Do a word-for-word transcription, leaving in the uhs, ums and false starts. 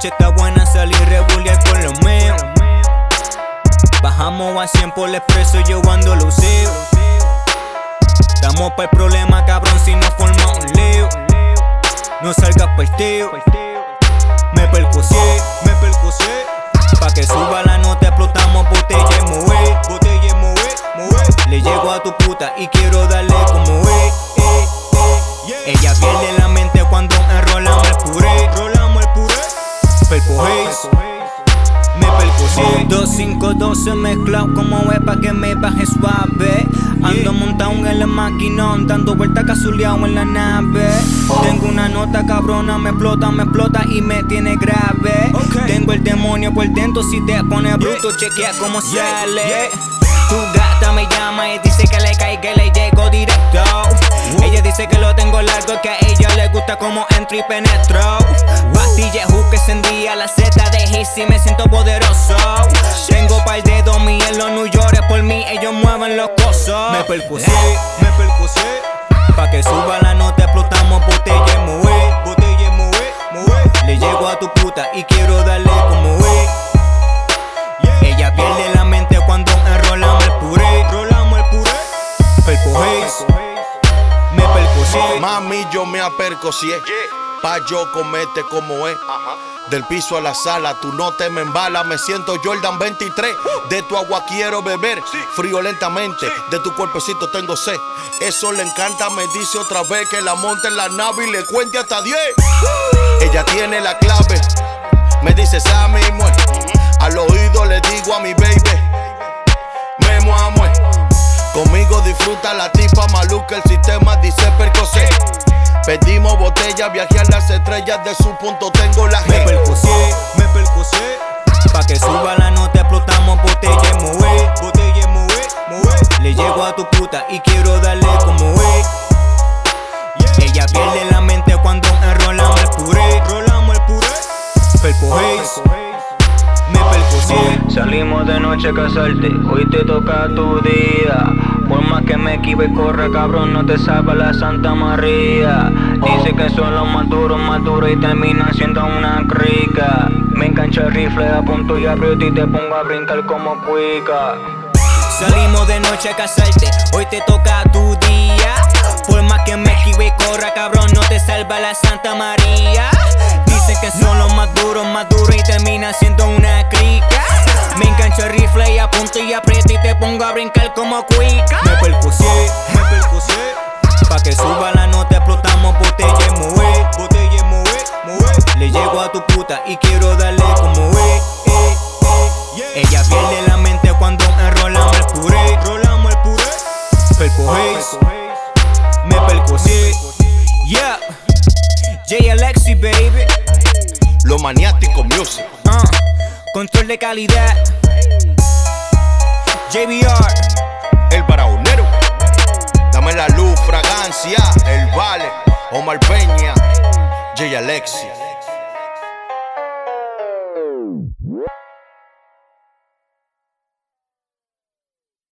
noche está buena, salir rebuliar con los míos. Bajamos a cien por el expreso, yo ando lucido. Estamos pa' el problema, cabrón, si no forma un lío. No salgas partido. Me percusé, me percusé. Pa' que suba la nota, explotamos botella y mover. Botella y mover, mover. Le llego a tu puta y quiero darle como es. Eh, eh. Ella pierde la mente cuando enrolamos el puré. Rolamos el puré. Percogéis. Me percusé. Dos cinco doce mezclado como es pa' que me baje suave. Ando montado en el maquinón, dando vueltas cazuleado en la nave. Tengo una nota cabrona, me explota, me explota y me tiene grave. Tengo el demonio por dentro, si te pones bruto, chequea cómo sale. Tu gata me llama y dice que le caiga y le llego directo. Ella dice que lo tengo largo, que a ella le gusta como entro y penetro. Pastilla hook encendía, la Z de Hissy, me siento poderoso. Tengo par de domi en los New York, por mí ellos mueven los cosos. Me percusé, me percusé. Pa' que suba la nota, explotamos botella y mover. Botella y mover, mover. Le llego a tu puta y quiero darle como es. Ella pierde la mente cuando enrolamos el puré. Rolamos el puré. Percogéis. Me percusé. Mami, yo me apercocié. Pa' yo comete como es. Del piso a la sala, tú no te me embalas. Me siento Jordan veintitrés. De tu agua quiero beber, frío lentamente. De tu cuerpecito tengo sed. Eso le encanta, me dice otra vez que la monte en la nave y le cuente hasta diez. Ella tiene la clave, me dice esa mismo. Al oído le digo a mi baby, me muamo. Conmigo disfruta la tipa maluca, el sistema dice percocé. Pedimos botella, viajé a las estrellas de su punto, tengo la G. Me percusé, me percusé. Pa' que suba la nota, explotamos botella y mover. Botella y mover, mover. Le llego a tu puta y quiero darle como es. Ella pierde la mente cuando enrolamos el puré. Rolamos el puré. Percogéis. Me percusé. Salimos de noche a casarte, hoy te toca tu día. Por más que me equivoque y corra, cabrón, no te salva la Santa María. Dice que son los más duros, más duros y terminan siendo una crica. Me engancho el rifle, apunto y aprieto y te pongo a brincar como cuica. Salimos de noche a casarte, hoy te toca tu día. Por más que me equivoque y corra, cabrón, no te salva la Santa María. Dicen que son los más duros, más duros y terminan siendo una crica. Me engancho el rifle y apunto y aprieto y te pongo a brincar como cuica. Me percusé, me percusé. Pa' que suba la nota, explotamos botella y mover. Botella y mover, mover. Le llego a tu puta y quiero darle como es. Eh, eh. Ella pierde la mente cuando enrolamos el puré. Rolamos el puré. Percogéis. Me percusé. Yeah. J Alexi, baby. Lo maniático music. Uh, control de calidad. J B R. El Baraonero. Dame la luz, fragancia. El Vale. Omar Peña. J Alexi.